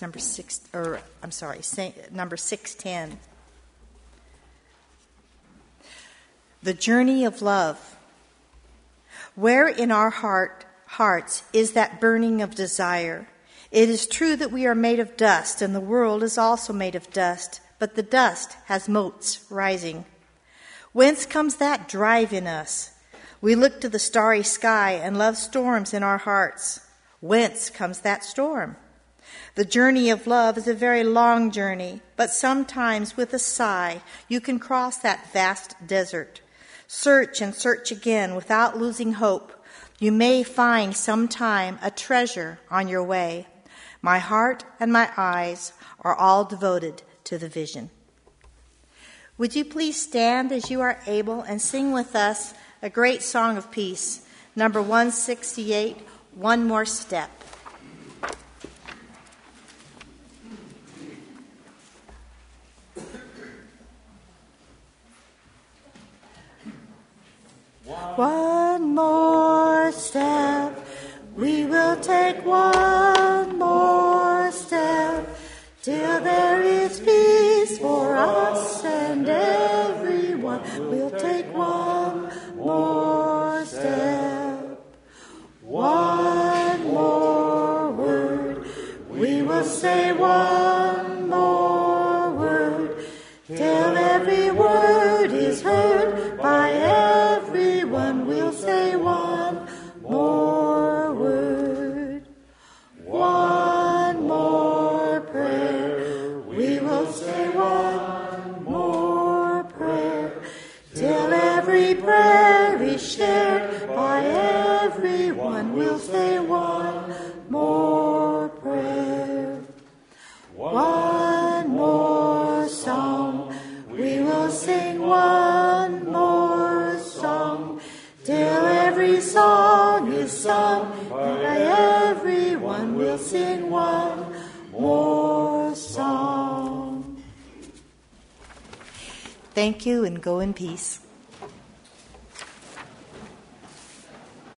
610. The Journey of Love. Where in our hearts is that burning of desire? It is true that we are made of dust, and the world is also made of dust, but the dust has motes rising. Whence comes that drive in us? We look to the starry sky and love storms in our hearts. Whence comes that storm? The journey of love is a very long journey, but sometimes with a sigh you can cross that vast desert. Search and search again without losing hope. You may find sometime a treasure on your way. My heart and my eyes are all devoted to the vision. Would you please stand as you are able and sing with us a great song of peace, number 168, One More Step. One more step, we will take one more step, till there is peace for us and everyone. We'll take one more step, one more word, we will say one more word, till every word is heard by everyone. We'll say one more word, one more prayer. We will say one more prayer, till every prayer is shared by everyone. We'll say one more prayer, one more song. We will sing one more song, till every song is sung by everyone. We'll sing one more song. Thank you, and go in peace.